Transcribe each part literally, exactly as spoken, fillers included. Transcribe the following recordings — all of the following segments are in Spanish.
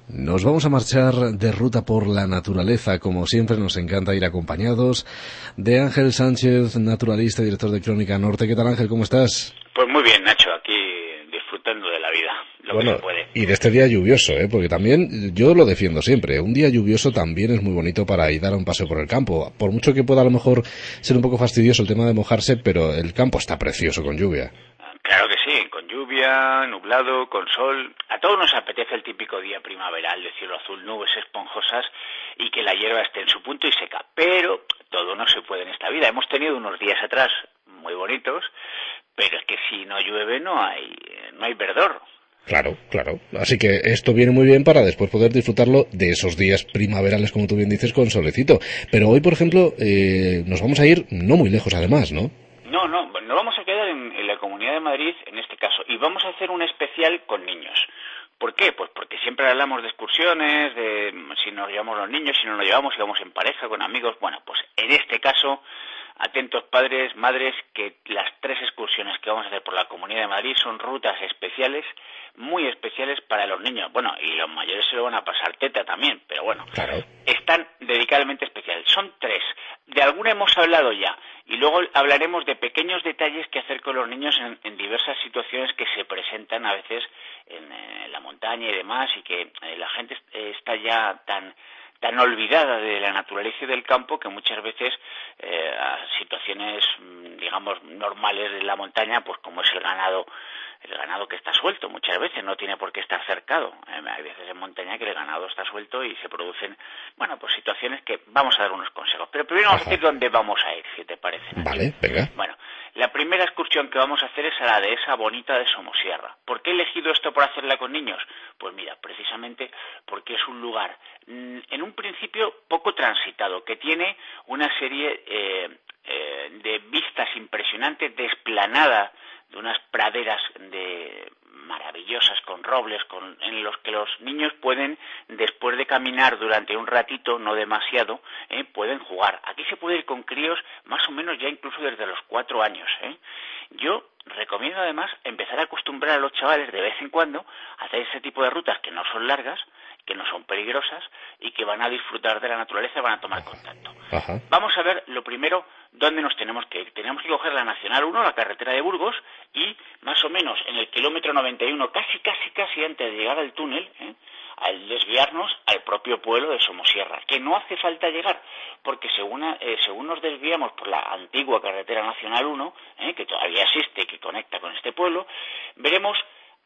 Nos vamos a marchar de ruta por la naturaleza, como siempre nos encanta ir acompañados de Ángel Sánchez, naturalista y director de Crónica Norte. ¿Qué tal, Ángel? ¿Cómo estás? Pues muy bien, Nacho, aquí disfrutando de la vida, lo bueno, que se puede. Y de este día lluvioso, ¿eh? Porque también, yo lo defiendo siempre, un día lluvioso también es muy bonito para ir a dar un paseo por el campo. Por mucho que pueda a lo mejor ser un poco fastidioso el tema de mojarse, pero el campo está precioso con lluvia. Claro que sí, con lluvia, nublado, con sol. A todos nos apetece el típico día primaveral de cielo azul, nubes esponjosas y que la hierba esté en su punto y seca. Pero todo no se puede en esta vida. Hemos tenido unos días atrás muy bonitos, pero es que si no llueve no hay, no hay verdor. Claro, claro. Así que esto viene muy bien para después poder disfrutarlo de esos días primaverales, como tú bien dices, con solecito. Pero hoy, por ejemplo, eh, nos vamos a ir no muy lejos además, ¿no? No, no, no vamos a quedar en, en la Comunidad de Madrid en este caso. Y vamos a hacer un especial con niños. ¿Por qué? Pues porque siempre hablamos de excursiones, de si nos llevamos los niños, si no nos llevamos, si vamos en pareja, con amigos. Bueno, pues en este caso, atentos padres, madres, que las tres excursiones que vamos a hacer por la Comunidad de Madrid son rutas especiales, muy especiales para los niños. Bueno, y los mayores se lo van a pasar teta también, pero bueno, claro. Están dedicadamente especiales. Son tres. De alguna hemos hablado ya. Y luego hablaremos de pequeños detalles que hacer con los niños en, en diversas situaciones que se presentan a veces en, en la montaña y demás, y que eh, la gente está ya tan tan olvidada de la naturaleza y del campo que muchas veces eh, a situaciones, digamos, normales de la montaña, pues como es el ganado, el ganado que está suelto, muchas veces no tiene por qué estar cercado. Eh, hay veces en montaña que el ganado está suelto y se producen, bueno, pues situaciones que vamos a dar unos consejos. Pero primero vamos Ajá. a decir dónde vamos a ir, si te parece, Nacho. Vale, venga. Bueno, la primera excursión que vamos a hacer es a la dehesa bonita de Somosierra. ¿Por qué he elegido esto por hacerla con niños? Pues mira, precisamente porque es un lugar, en un principio poco transitado, que tiene una serie eh, eh, de vistas impresionantes, de explanada, de unas praderas de maravillosas con robles, con, en los que los niños pueden, después de caminar durante un ratito, no demasiado, eh, pueden jugar. Aquí se puede ir con críos más o menos ya incluso desde los cuatro años. ¿eh? Yo recomiendo además empezar a acostumbrar a los chavales de vez en cuando a hacer ese tipo de rutas que no son largas, que no son peligrosas y que van a disfrutar de la naturaleza y van a tomar contacto. Ajá. Vamos a ver lo primero dónde nos tenemos que ir. Tenemos que coger la Nacional uno, la carretera de Burgos, y más o menos en el kilómetro noventa y uno, casi, casi, casi antes de llegar al túnel, ¿eh? al desviarnos al propio pueblo de Somosierra, que no hace falta llegar, porque según, eh, según nos desviamos por la antigua carretera Nacional uno, ¿eh? que todavía existe, que conecta con este pueblo, veremos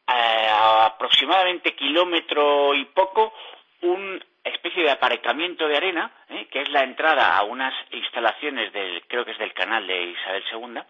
a aproximadamente kilómetro y poco una especie de aparcamiento de arena, ¿eh? que es la entrada a unas instalaciones del, creo que es del canal de Isabel segunda,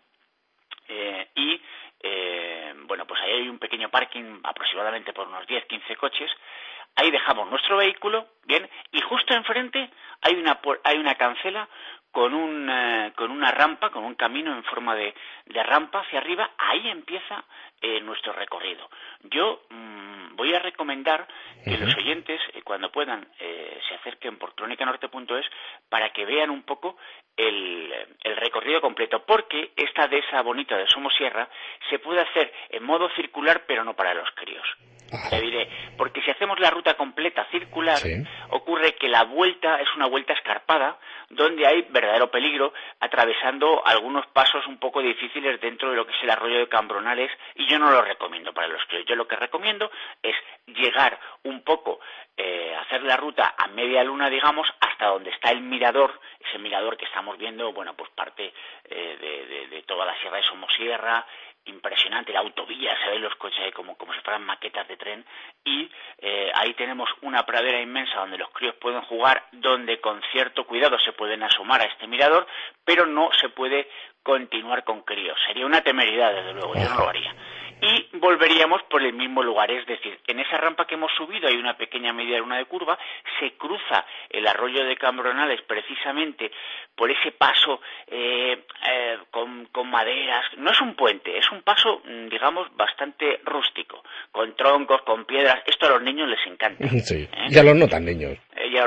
eh, y eh, bueno, pues ahí hay un pequeño parking aproximadamente por unos diez quince coches. Ahí dejamos nuestro vehículo, bien, y justo enfrente hay una hay una cancela con un eh, con una rampa, con un camino en forma de, de rampa hacia arriba. Ahí empieza eh, nuestro recorrido. Yo mmm, voy a recomendar que uh-huh. los oyentes, eh, cuando puedan, eh, se acerquen por crónica norte punto es para que vean un poco el, el recorrido completo, porque esta dehesa bonita de Somosierra se puede hacer en modo circular, pero no para los críos. Te diré, porque si hacemos la ruta completa circular, sí. ocurre que la vuelta es una vuelta escarpada, donde hay verdadero peligro, atravesando algunos pasos un poco difíciles dentro de lo que es el arroyo de Cambronales, y yo no lo recomiendo para los críos. Yo lo que recomiendo es llegar un poco, eh, hacer la ruta a media luna, digamos, hasta donde está el mirador, ese mirador que estamos viendo, bueno, pues parte eh, de, de, de toda la sierra de Somosierra. Impresionante, la autovía, se ven los coches ahí como, como si fueran maquetas de tren, y eh, ahí tenemos una pradera inmensa donde los críos pueden jugar, donde con cierto cuidado se pueden asomar a este mirador, pero no se puede continuar con críos. Sería una temeridad, desde luego, yo no lo haría. Y volveríamos por el mismo lugar, es decir, en esa rampa que hemos subido hay una pequeña media luna de curva, se cruza el arroyo de Cambronales precisamente por ese paso eh, eh, con, con maderas. No es un puente, es un paso, digamos, bastante rústico, con troncos, con piedras. Esto a los niños les encanta. Sí, ¿eh? Y a los no tan niños. Eh, y a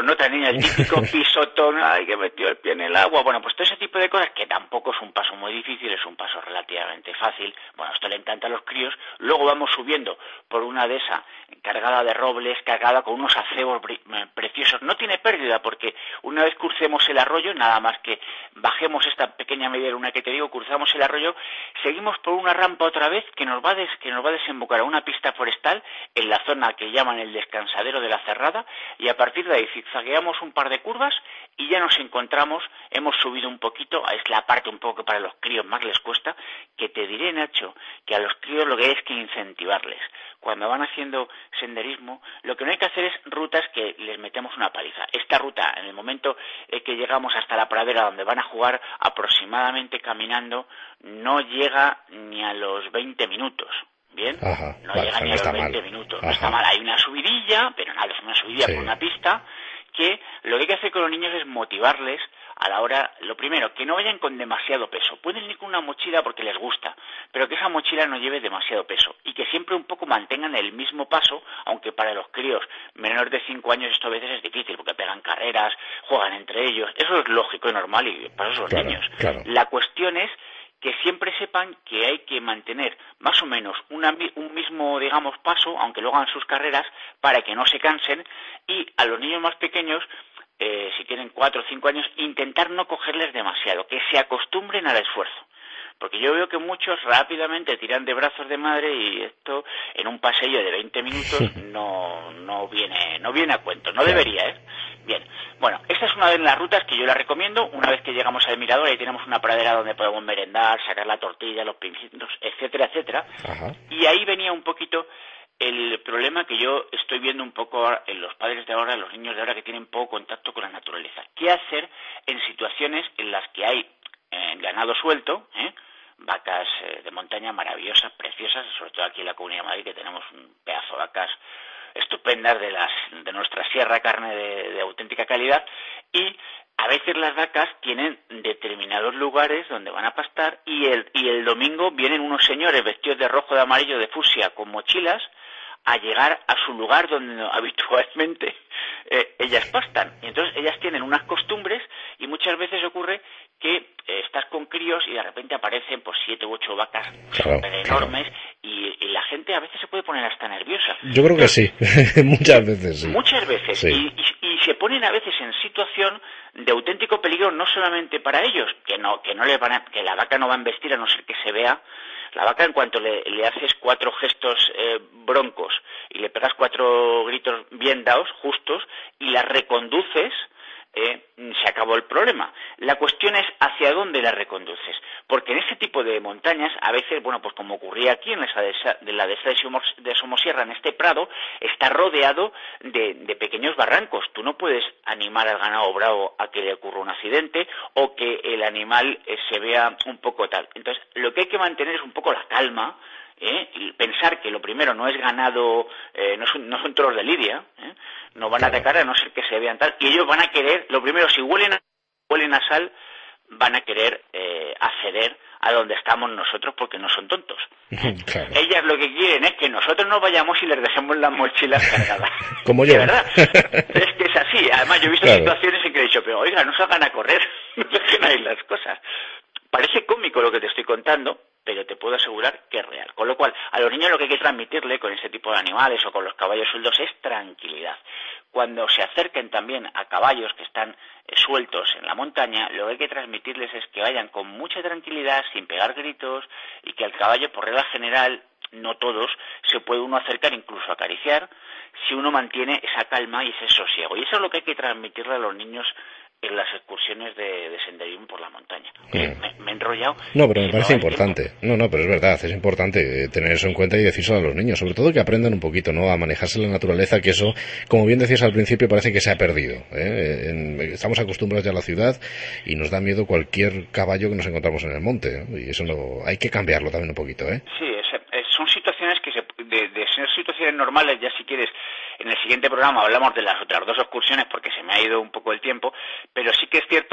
los nota niña, el típico pisotón, ay, que metió el pie en el agua. Bueno, pues todo ese tipo de cosas, que tampoco es un paso muy difícil, es un paso relativamente fácil. Bueno, esto le encanta a los críos. Luego vamos subiendo por una dehesa cargada de robles, cargada con unos acebos preciosos. No tiene pérdida, porque una vez crucemos el arroyo, nada más que bajemos esta pequeña media luna que te digo, cruzamos el arroyo, seguimos por una rampa otra vez que nos va a, des, que nos va a desembocar a una pista forestal en la zona que llaman el descansadero de la Cerrada, y a partir de ahí zigzagueamos un par de curvas y ya nos encontramos, hemos subido un poquito, es la parte un poco que para los críos más les cuesta, que te diré, Nacho, que a los críos lo que hay es que incentivarles. Cuando van haciendo senderismo, lo que no hay que hacer es rutas que les metemos una paliza. Esta ruta, en el momento eh, que llegamos hasta la pradera donde van a jugar, aproximadamente caminando, no llega ni a los veinte minutos. ¿Bien? Ajá, no vale, llega ni no a los está veinte mal. minutos. Ajá. No está mal. Hay una subidilla, pero nada, es una subidilla Sí. por una pista, que lo que hay que hacer con los niños es motivarles a la hora, lo primero, que no vayan con demasiado peso. Pueden ir con una mochila porque les gusta, pero que esa mochila no lleve demasiado peso y que siempre un poco mantengan el mismo paso, aunque para los críos menores de cinco años esto a veces es difícil porque pegan carreras, juegan entre ellos. Eso es lógico y normal y para eso son Claro, niños. claro. La cuestión es que siempre sepan que hay que mantener más o menos una, un mismo, digamos, paso, aunque lo hagan sus carreras, para que no se cansen, y a los niños más pequeños, eh, si tienen cuatro o cinco años, intentar no cogerles demasiado, que se acostumbren al esfuerzo. Porque yo veo que muchos rápidamente tiran de brazos de madre y esto en un paseo de veinte minutos no no viene no viene a cuento, no debería, ¿eh? Bien, bueno, esta es una de las rutas que yo la recomiendo. Una vez que llegamos al mirador, ahí tenemos una pradera donde podemos merendar, sacar la tortilla, los pimientos, etcétera, etcétera. Ajá. Y ahí venía un poquito el problema que yo estoy viendo un poco en los padres de ahora, en los niños de ahora, que tienen poco contacto con la naturaleza. ¿Qué hacer en situaciones en las que hay eh, ganado suelto, eh? vacas eh, de montaña maravillosas, preciosas, sobre todo aquí en la Comunidad de Madrid, que tenemos un pedazo de vacas estupendas de las de nuestra sierra, carne de, de auténtica calidad, y a veces las vacas tienen determinados lugares donde van a pastar, y el y el domingo vienen unos señores vestidos de rojo, de amarillo, de fucsia, con mochilas, a llegar a su lugar donde habitualmente eh, ellas pastan. Y entonces ellas tienen unas costumbres, y muchas veces ocurre que eh, estás con críos y de repente aparecen pues siete u ocho vacas Claro, super enormes, claro. y, y la gente a veces se puede poner hasta nerviosa. Yo creo entonces, que sí, muchas veces sí. Muchas veces, sí. y, y, y se ponen a veces en situación de auténtico peligro, no solamente para ellos, que no que no les van a, que la vaca no va a embestir a no ser que se vea. La vaca, en cuanto le, le haces cuatro gestos eh, broncos y le pegas cuatro gritos bien dados, justos, y la reconduces, eh, se acabó el problema. La cuestión es hacia dónde la reconduces, porque en ese tipo de montañas, a veces, bueno, pues como ocurría aquí en esa dehesa, de la dehesa de Somosierra, en este prado, está rodeado de, de pequeños barrancos. Tú no puedes animar al ganado bravo a que le ocurra un accidente o que el animal eh, se vea un poco tal. Entonces, lo que hay que mantener es un poco la calma, ¿eh? Y pensar que lo primero no es ganado, eh, no, son, no son toros de lidia, ¿eh? No van claro. a atacar a no ser que se vean tal, y ellos van a querer, lo primero, si huelen a, huelen a sal, van a querer eh, acceder a donde estamos nosotros porque no son tontos. Claro. Ellas lo que quieren es que nosotros nos vayamos y les dejemos las mochilas cargadas. Como yo. De verdad. Es que es así. Además, yo he visto claro. situaciones en que he dicho, pero oiga, no salgan a correr, no dejen ahí las cosas. Parece cómico lo que te estoy contando, pero te puedo asegurar que es real. Con lo cual, a los niños lo que hay que transmitirle con ese tipo de animales o con los caballos sueltos es tranquilidad. Cuando se acerquen también a caballos que están eh, sueltos en la montaña, lo que hay que transmitirles es que vayan con mucha tranquilidad, sin pegar gritos, y que al caballo, por regla general, no todos, se puede uno acercar, incluso acariciar, si uno mantiene esa calma y ese sosiego. Y eso es lo que hay que transmitirle a los niños en las excursiones de, de senderismo por la montaña. Mm. Me, me he enrollado. No, pero me parece importante. No, no, pero es verdad, es importante tener eso en cuenta y decírselo a los niños, sobre todo que aprendan un poquito, ¿no?, a manejarse la naturaleza, que eso, como bien decías al principio, parece que se ha perdido, ¿eh? En, estamos acostumbrados ya a la ciudad y nos da miedo cualquier caballo que nos encontramos en el monte, ¿eh? Y eso no, hay que cambiarlo también un poquito, ¿eh? Sí, es, es, son situaciones que se, de, de ser situaciones normales, ya si quieres, en el siguiente programa hablamos de las otras dos excursiones porque se me ha ido un poco el tiempo, pero sí que es cierto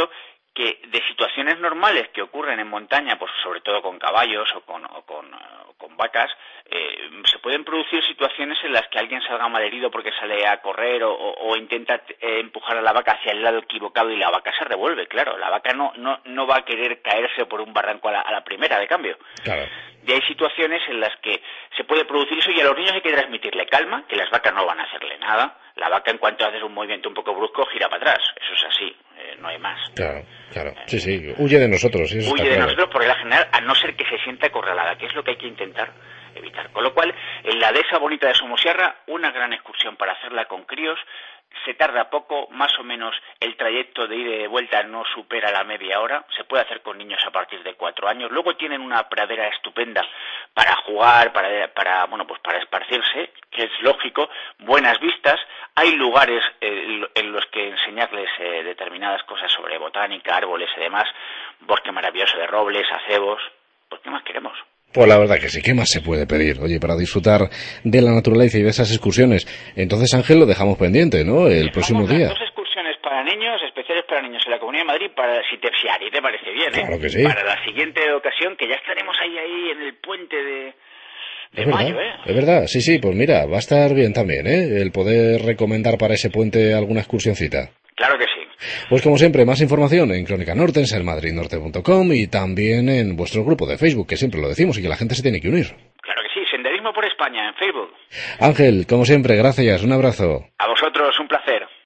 que de situaciones normales que ocurren en montaña, pues sobre todo con caballos o con, o con, o con vacas, eh, se pueden producir situaciones en las que alguien salga malherido porque sale a correr o, o, o intenta eh, empujar a la vaca hacia el lado equivocado y la vaca se revuelve, claro, la vaca no, no, no va a querer caerse por un barranco a la, a la primera de cambio. Claro. Y hay situaciones en las que se puede producir eso y a los niños hay que transmitirle calma, que las vacas no van a hacerle nada. La vaca, en cuanto haces un movimiento un poco brusco, gira para atrás. Eso es así, eh, no hay más. Claro, claro. Sí, sí, huye de nosotros. Eso huye está de claro. nosotros por la general, a no ser que se sienta acorralada, que es lo que hay que intentar evitar. Con lo cual, en la dehesa bonita de Somosierra, una gran excursión para hacerla con críos. Se tarda poco, más o menos el trayecto de ida y de vuelta no supera la media hora, se puede hacer con niños a partir de cuatro años, luego tienen una pradera estupenda para jugar, para, para bueno pues para esparcirse, que es lógico, buenas vistas, hay lugares eh, en los que enseñarles eh, determinadas cosas sobre botánica, árboles y demás, bosque maravilloso de robles, acebos, pues ¿qué más queremos? Pues la verdad que sí, ¿qué más se puede pedir? Oye, para disfrutar de la naturaleza y de esas excursiones. Entonces, Ángel, lo dejamos pendiente, ¿no? El Dejamos próximo día. Dos excursiones para niños, especiales para niños en la Comunidad de Madrid, para si te, si a ti te parece bien, ¿eh? Claro que sí. Para la siguiente ocasión, que ya estaremos ahí, ahí en el puente de, de es mayo, verdad, ¿eh? Es verdad, sí, sí, pues mira, va a estar bien también, ¿eh? El poder recomendar para ese puente alguna excursioncita. Claro que sí. Pues como siempre, más información en Crónica Norte, en ser madrid norte punto com y también en vuestro grupo de Facebook, que siempre lo decimos y que la gente se tiene que unir. Claro que sí, Senderismo por España en Facebook. Ángel, como siempre, gracias, un abrazo. A vosotros.